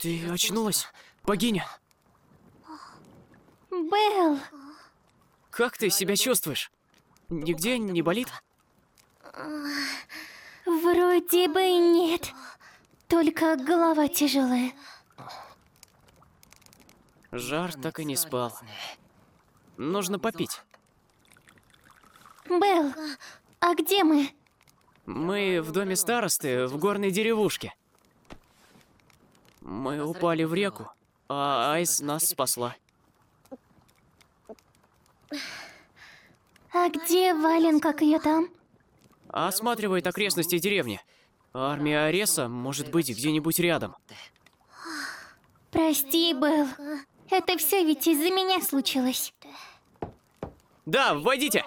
Ты очнулась, богиня? Белл! Как ты себя чувствуешь? Нигде не болит? Вроде бы нет. Только голова тяжелая. Жар так и не спал. Нужно попить. Белл, а где мы? Мы в доме старосты в горной деревушке. Мы упали в реку, а Айс нас спасла. А где Вален, как ее там? Осматривает окрестности деревни. Армия Ареса может быть где-нибудь рядом. Прости, Белл. Это все ведь из-за меня случилось. Да, вводите!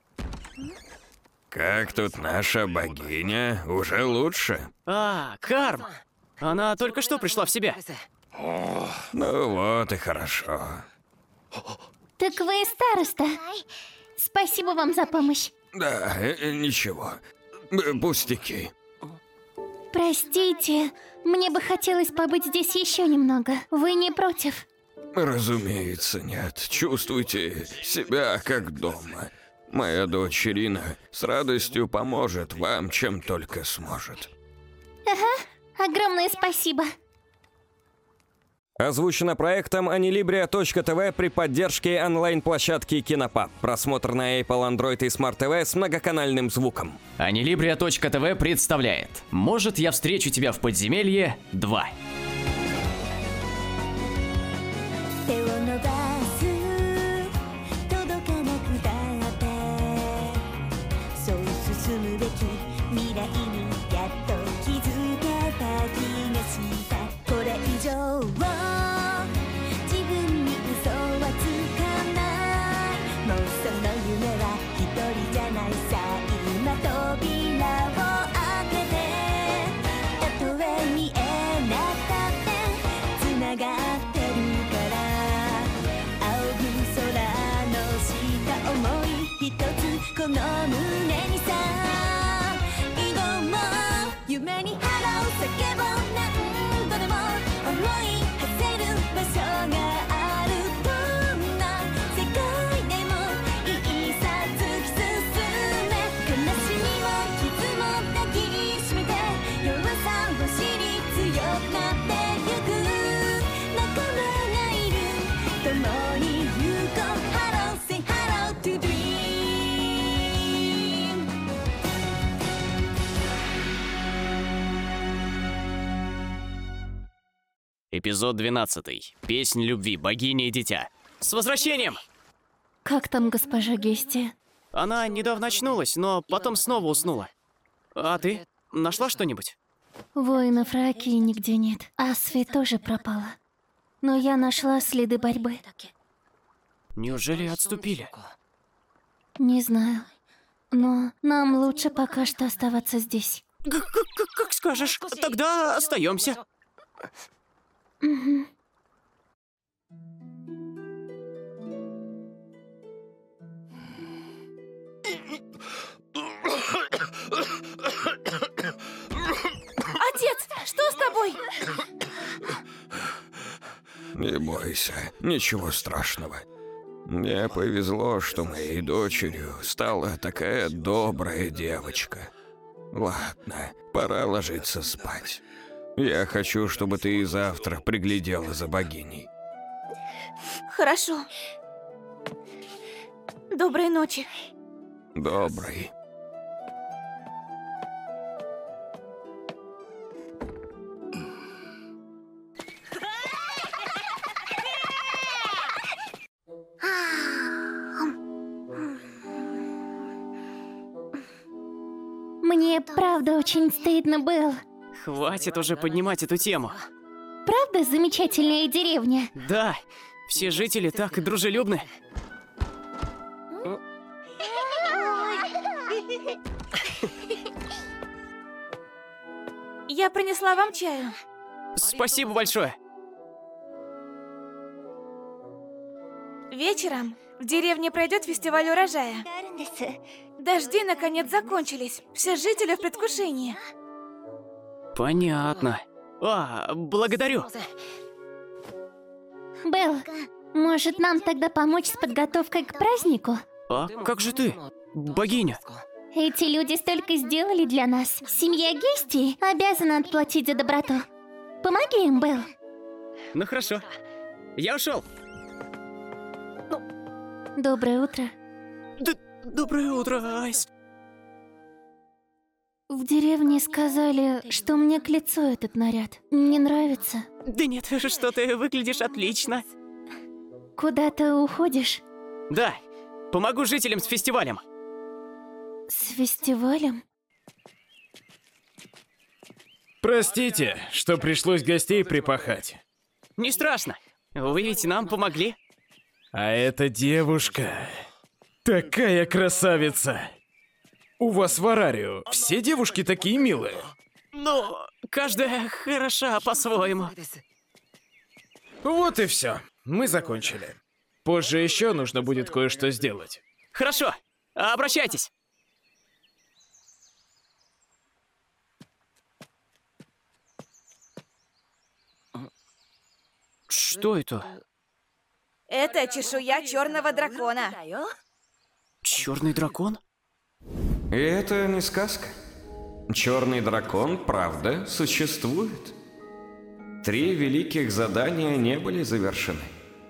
Как тут наша богиня? Уже лучше? А, Карм! Она только что пришла в себя. Ну вот и хорошо. Так вы староста. Спасибо вам за помощь. Да, ничего. Пустяки. Простите, мне бы хотелось побыть здесь еще немного. Вы не против? Разумеется, нет. Чувствуйте себя как дома. Моя дочь Ирина с радостью поможет вам, чем только сможет. Огромное спасибо. Озвучено проектом Anilibria.tv при поддержке онлайн-площадки Кинопаб. Просмотр на Apple, Android и Smart TV с многоканальным звуком. Anilibria.tv представляет «Может, я встречу тебя в подземелье 2». Эпизод 12. Песнь любви, богиня и дитя. С возвращением! Как там госпожа Гестия? Она недавно очнулась, но потом снова уснула. А ты? Нашла что-нибудь? Воинов Ракии нигде нет. Асфи тоже пропала. Но я нашла следы борьбы. Неужели отступили? Не знаю. Но нам лучше пока что оставаться здесь. Как скажешь, тогда остаемся. Угу. Отец, что с тобой? Не бойся, ничего страшного. Мне повезло, что моей дочерью стала такая добрая девочка. Ладно, пора ложиться спать. Я хочу, чтобы ты и завтра приглядела за богиней. Хорошо. Доброй ночи. Доброй. Мне правда очень стыдно было. Хватит уже поднимать эту тему. Правда замечательная деревня? Да, все жители так дружелюбны. Я принесла вам чаю. Спасибо большое. Вечером в деревне пройдет фестиваль урожая. Дожди наконец закончились. Все жители в предвкушении. Понятно. Благодарю. Белл, может нам тогда помочь с подготовкой к празднику? А как же ты, богиня? Эти люди столько сделали для нас. Семья Гестии обязана отплатить за доброту. Помоги им, Белл. Ну хорошо. Я ушел. Доброе утро. Доброе утро, Айс. В деревне сказали, что мне к лицу этот наряд. Не нравится. Да нет, что ты выглядишь отлично. Куда ты уходишь? Да, помогу жителям с фестивалем. С фестивалем? Простите, что пришлось гостей припахать. Не страшно. Вы ведь нам помогли. А эта девушка... такая красавица! У вас в Арарию все девушки такие милые? Ну, каждая хороша по-своему. Вот и все. Мы закончили. Позже еще нужно будет кое-что сделать. Хорошо, обращайтесь. Что это? Это чешуя черного дракона. Черный дракон? И это не сказка. Черный дракон, правда, существует. 3 великих задания не были завершены.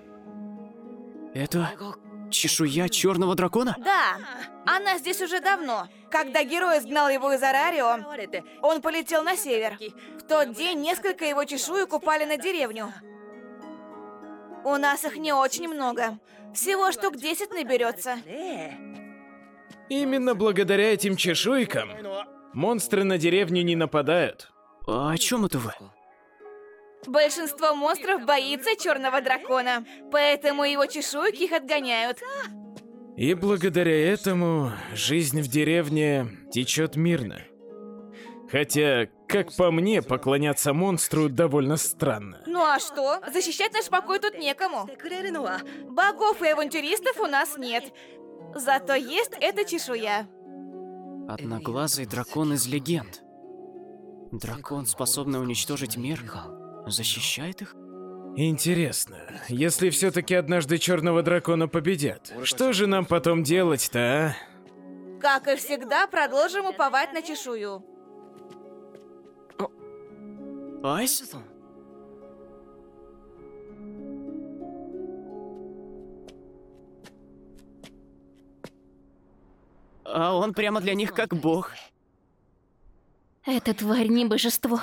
Это чешуя черного дракона? Да, она здесь уже давно. Когда герой изгнал его из Арарио, он полетел на север. В тот день несколько его чешуек упали на деревню. У нас их не очень много. Всего штук 10 наберется. Именно благодаря этим чешуйкам монстры на деревню не нападают. А о чем это вы? Большинство монстров боится черного дракона, поэтому его чешуйки их отгоняют. И благодаря этому жизнь в деревне течет мирно. Хотя, как по мне, поклоняться монстру довольно странно. Ну а что? Защищать наш покой тут некому. Богов и авантюристов у нас нет. Зато есть эта чешуя. Одноглазый дракон из легенд. Дракон, способный уничтожить мир, защищает их? Интересно, если все-таки однажды черного дракона победят, что же нам потом делать-то, а? Как и всегда, продолжим уповать на чешую. Айс? А он прямо для них как бог. Эта тварь не божество.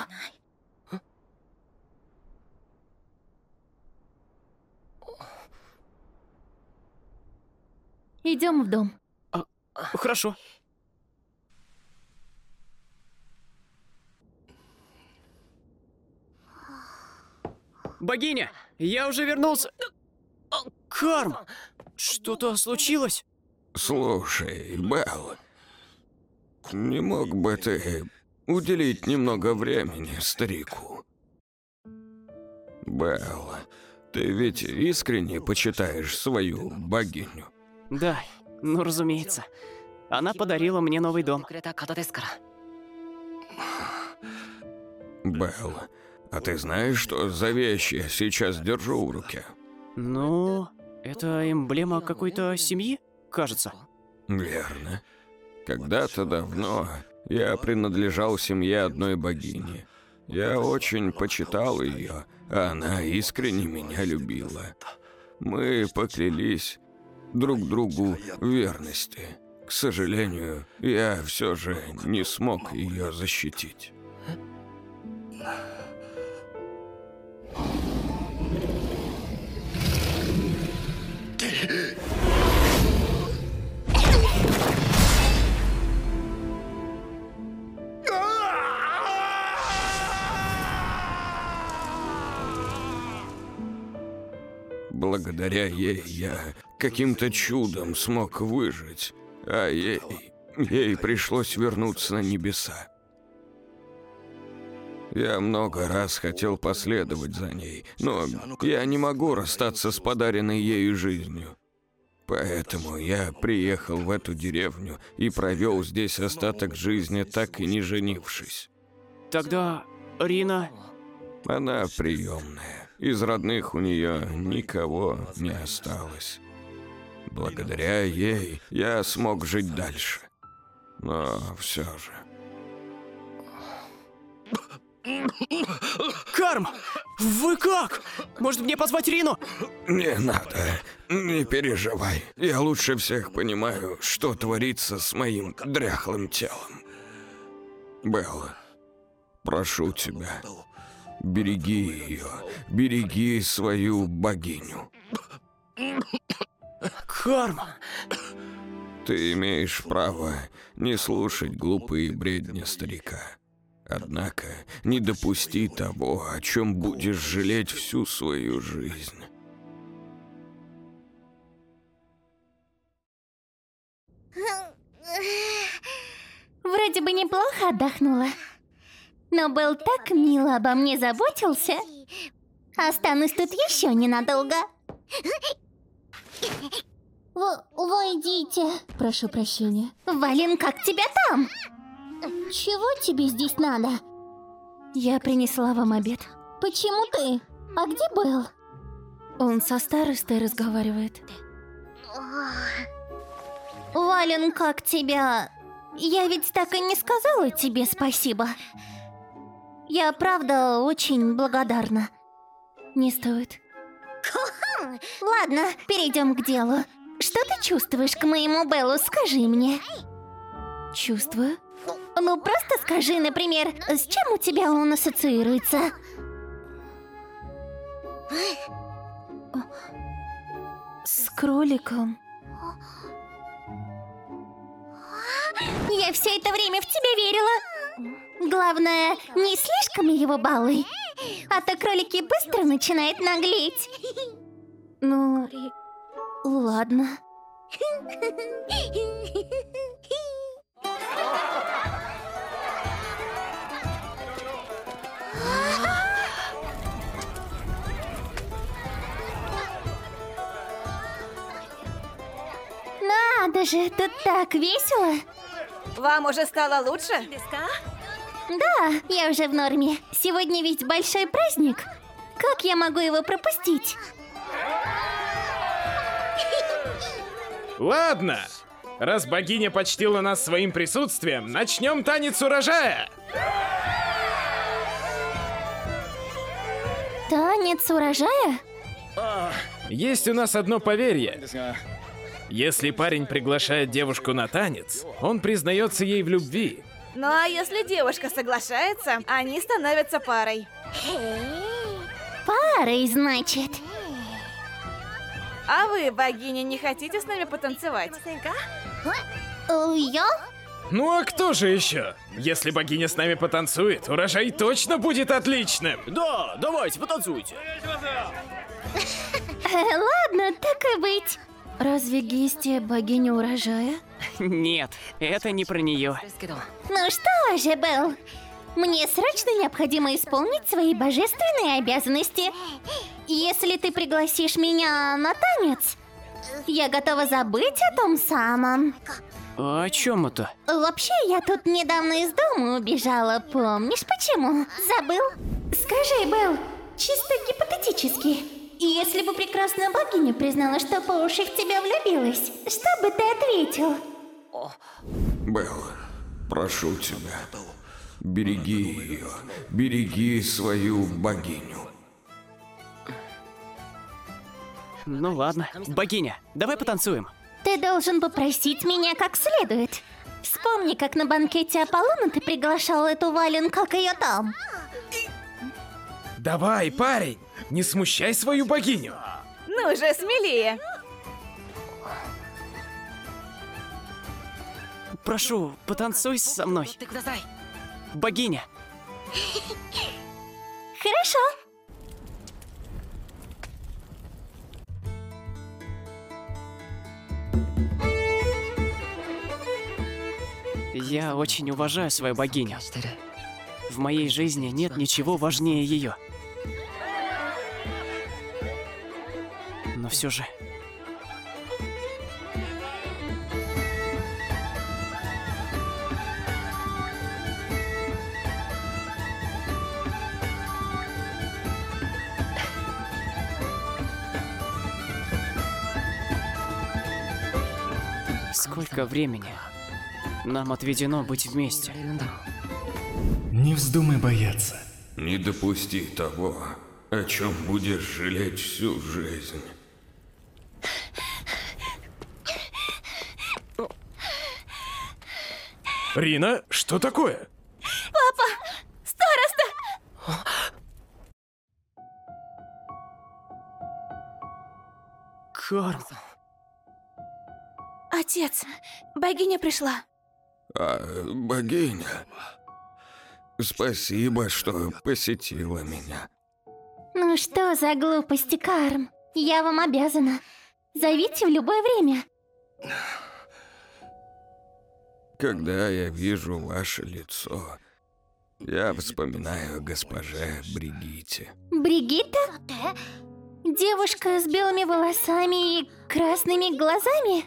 Идем в дом. Хорошо. Богиня, я уже вернулся. Карм, что-то случилось? Слушай, Белл, не мог бы ты уделить немного времени старику? Белл, ты ведь искренне почитаешь свою богиню? Да, ну разумеется. Она подарила мне новый дом. Белл, а ты знаешь, что за вещь я сейчас держу в руке? Ну, это эмблема какой-то семьи, кажется. Верно. Когда-то давно я принадлежал семье одной богини. Я очень почитал ее, а она искренне меня любила. Мы поклялись друг другу в верности. К сожалению, я все же не смог ее защитить. Благодаря ей я каким-то чудом смог выжить, а ей пришлось вернуться на небеса. Я много раз хотел последовать за ней, но я не могу расстаться с подаренной ею жизнью. Поэтому я приехал в эту деревню и провел здесь остаток жизни, так и не женившись. Тогда Рина... Она приемная. Из родных у нее никого не осталось. Благодаря ей я смог жить дальше. Но все же... Карм! Вы как? Может, мне позвать Рину? Не надо, не переживай. Я лучше всех понимаю, что творится с моим дряхлым телом. Белла, прошу тебя, береги ее, береги свою богиню. Карм! Ты имеешь право не слушать глупые бредни старика. Однако не допусти того, о чем будешь жалеть всю свою жизнь. Вроде бы неплохо отдохнула. Но Белл так мило обо мне заботился. Останусь тут еще ненадолго. Войдите. Прошу прощения. Вален, как тебя там? Чего тебе здесь надо? Я принесла вам обед. Почему ты? А где Белл? Он со старостой разговаривает. Вален, как тебя? Я ведь так и не сказала тебе спасибо. Я правда очень благодарна. Не стоит. Ладно, перейдем к делу. Что ты чувствуешь к моему Беллу, скажи мне. Чувствую? Ну, просто скажи, например, с чем у тебя он ассоциируется? С кроликом. Я все это время в тебя верила. Главное, не слишком его балуй, а то кролики быстро начинают наглеть. Ну, ладно. Надо же, тут так весело. Вам уже стало лучше? Да, я уже в норме. Сегодня ведь большой праздник. Как я могу его пропустить? Ладно, раз богиня почтила нас своим присутствием, начнем танец урожая. Танец урожая? Есть у нас одно поверье. Если парень приглашает девушку на танец, он признается ей в любви. Ну а если девушка соглашается, они становятся парой. Парой, значит. А вы, богиня, не хотите с нами потанцевать? Я? Ну а кто же еще? Если богиня с нами потанцует, урожай точно будет отличным. Да, давайте, потанцуйте. Ладно, так и быть. Разве Гестия богиня урожая? Нет, это не про нее. Ну что же, Белл, мне срочно необходимо исполнить свои божественные обязанности. Если ты пригласишь меня на танец, я готова забыть о том самом. А о чем это? Вообще, я тут недавно из дома убежала, помнишь почему? Забыл? Скажи, Белл, чисто гипотетически, если бы прекрасная богиня признала, что по уши в тебя влюбилась, что бы ты ответил? Белла, прошу тебя, береги ее, береги свою богиню. Ну ладно. Богиня, давай потанцуем. Ты должен попросить меня как следует. Вспомни, как на банкете Аполлона ты приглашал эту Вален, как ее там. Давай, парень, не смущай свою богиню. Ну же, смелее. Прошу, потанцуй со мной. Богиня. Хорошо. Я очень уважаю свою богиню. В моей жизни нет ничего важнее ее. Но все же... Сколько времени нам отведено быть вместе? Не вздумай бояться. Не допусти того, о чем будешь жалеть всю жизнь. Рина, что такое? Староста! Карм, Отец, богиня пришла. Богиня, спасибо, что посетила меня. Ну что за глупости, Карм? Я вам обязана. Зовите в любое время. Когда я вижу ваше лицо, я вспоминаю о госпоже Бригитте. Бригитта? Девушка с белыми волосами и красными глазами?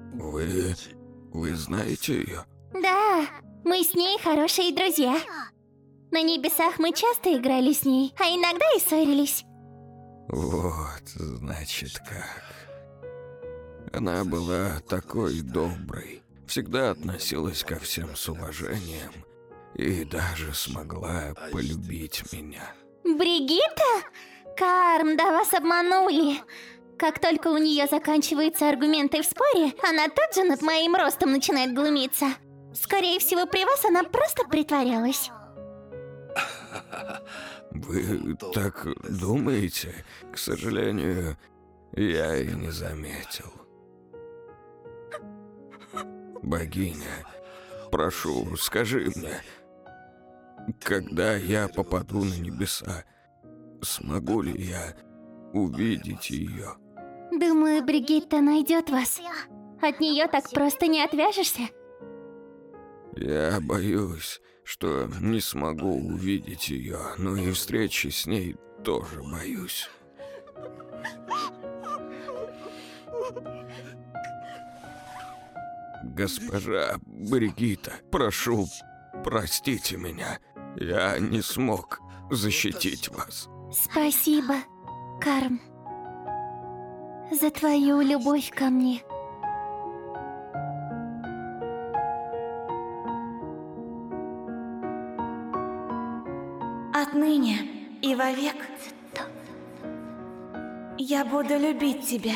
Вы знаете ее? Да, мы с ней хорошие друзья. На небесах мы часто играли с ней, а иногда и ссорились. Вот, значит, как. Она была такой доброй, всегда относилась ко всем с уважением и даже смогла полюбить меня. Бригитта? Карм, да вас обманули. Как только у нее заканчиваются аргументы в споре, она тут же над моим ростом начинает глумиться. Скорее всего, при вас она просто притворялась. Вы так думаете? К сожалению, я и не заметил. Богиня, прошу, скажи мне, когда я попаду на небеса, смогу ли я увидеть ее? Думаю, Бригитта найдет вас. От нее так просто не отвяжешься. Я боюсь, что не смогу увидеть ее, но и встречи с ней тоже боюсь. Госпожа Бригитта, прошу, простите меня. Я не смог защитить вас. Спасибо, Карм, за твою любовь ко мне. Отныне и вовек я буду любить тебя.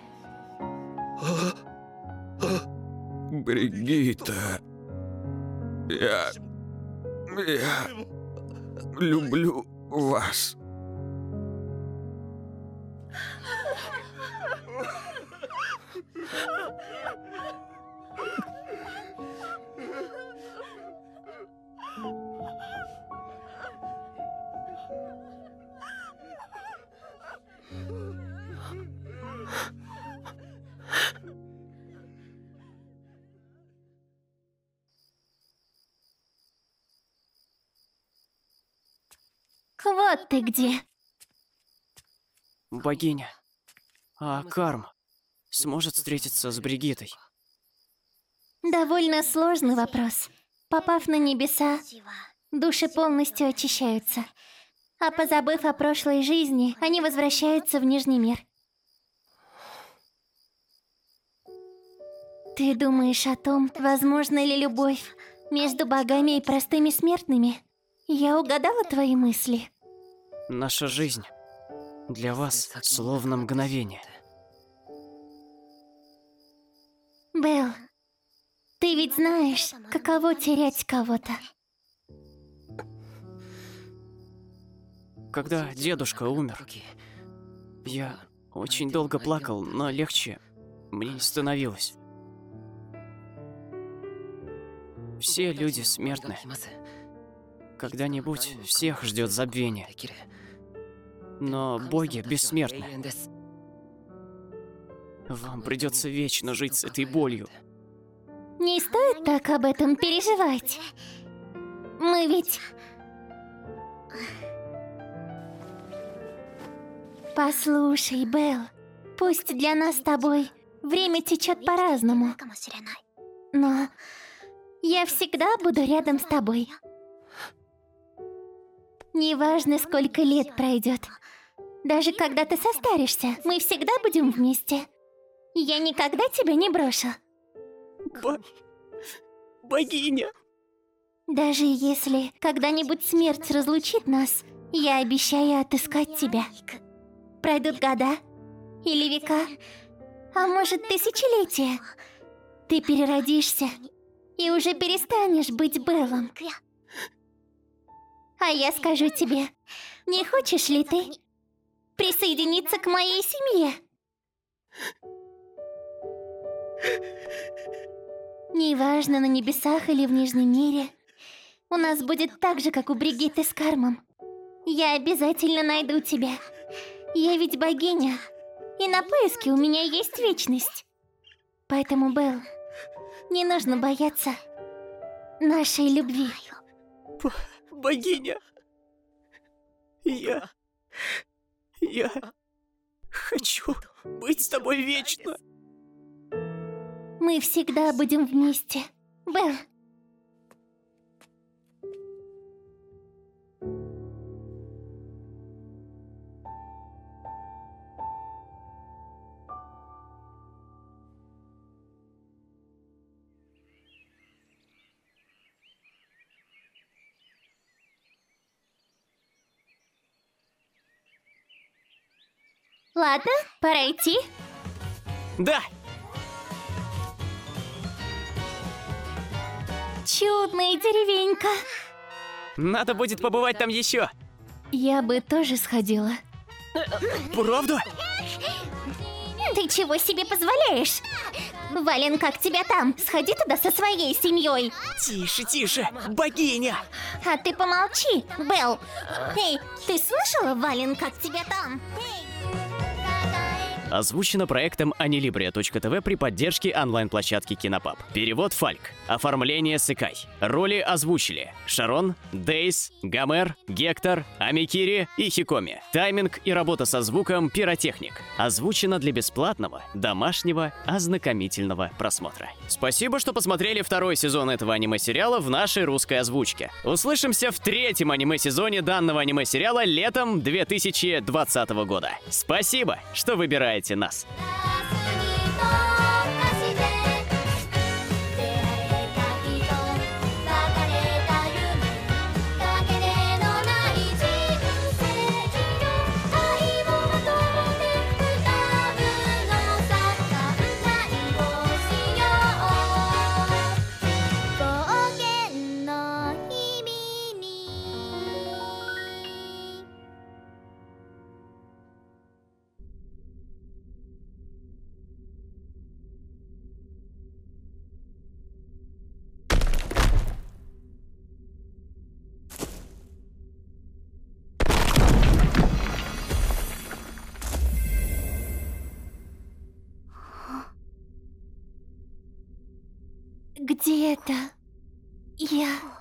Бригитта, я люблю вас. Вот ты где. богиня. А Карм сможет встретиться с Бригиттой? Довольно сложный вопрос. Попав на небеса, души полностью очищаются. А позабыв о прошлой жизни, они возвращаются в Нижний мир. Ты думаешь о том, возможна ли любовь между богами и простыми смертными? Я угадала твои мысли. Наша жизнь для вас словно мгновение. Белл, ты ведь знаешь, каково терять кого-то. Когда дедушка умер, я очень долго плакал, но легче мне не становилось. Все люди смертны. Когда-нибудь всех ждет забвение. Но боги бессмертны. Вам придется вечно жить с этой болью. Не стоит так об этом переживать. Мы ведь... Послушай, Белл, пусть для нас с тобой время течет по-разному, но я всегда буду рядом с тобой. Неважно, сколько лет пройдет. Даже когда ты состаришься, мы всегда будем вместе. Я никогда тебя не брошу. Богиня. Даже если когда-нибудь смерть разлучит нас, я обещаю отыскать тебя. Пройдут года или века, а может тысячелетия. Ты переродишься и уже перестанешь быть Беллом. А я скажу тебе, не хочешь ли ты присоединиться к моей семье? Неважно, на небесах или в Нижнем мире, у нас будет так же, как у Бригитты с Кармом. Я обязательно найду тебя. Я ведь богиня, и на поиски у меня есть вечность. Поэтому, Белл, не нужно бояться нашей любви. Богиня. Я хочу быть с тобой вечно. Мы всегда будем вместе, Белл. Ладно, пора идти. Да. Чудная деревенька. Надо будет побывать там еще. Я бы тоже сходила. Правда? Ты чего себе позволяешь? Вален, как тебя там? Сходи туда со своей семьей. Тише, тише, богиня. А ты помолчи, Белл. Эй, ты слышала, Вален, как тебя там? Озвучено проектом Anilibria.tv при поддержке онлайн-площадки Кинопаб. Перевод Фальк. Оформление Сыкай. Роли озвучили Шарон, Дейс, Гомер, Гектор, Амикири и Хикоми. Тайминг и работа со звуком Пиротехник. Озвучено для бесплатного, домашнего, ознакомительного просмотра. Спасибо, что посмотрели второй сезон этого аниме-сериала в нашей русской озвучке. Услышимся в третьем аниме-сезоне данного аниме-сериала летом 2020 года. Спасибо, что выбираете нас. Где это? Я...